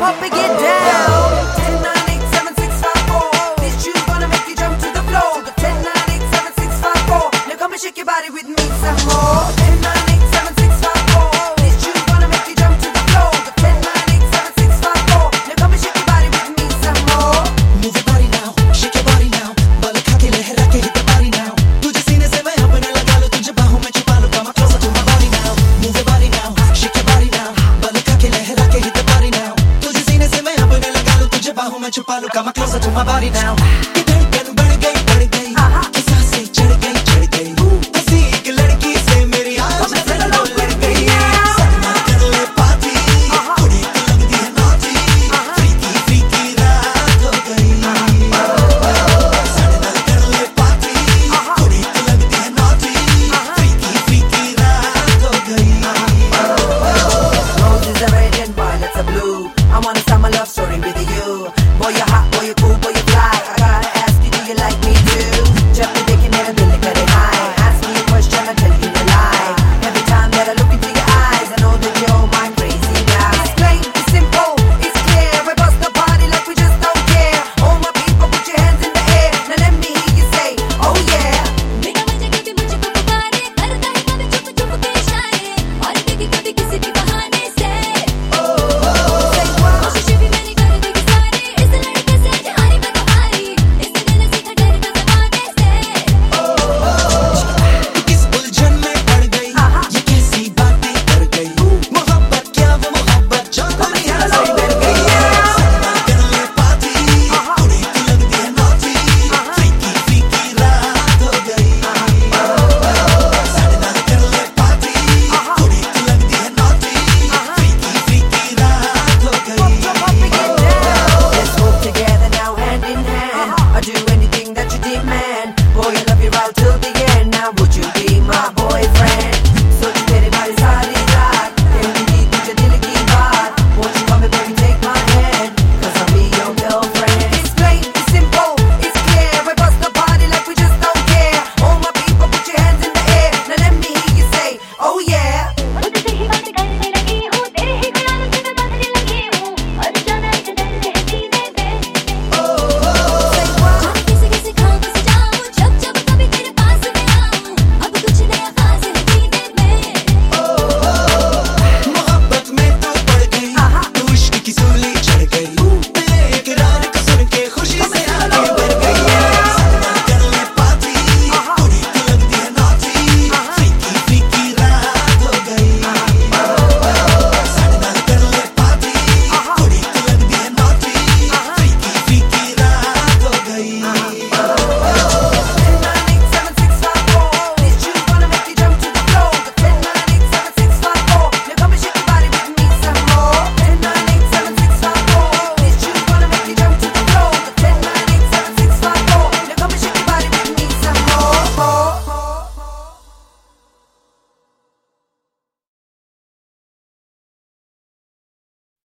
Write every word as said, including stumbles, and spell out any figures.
up and get down. ten, nine, eight, seven, six, five, four. This tune's gonna make you jump to the floor. ten, nine, eight, seven, six, five, four. Now come and shake your body with me some more. ten, nine,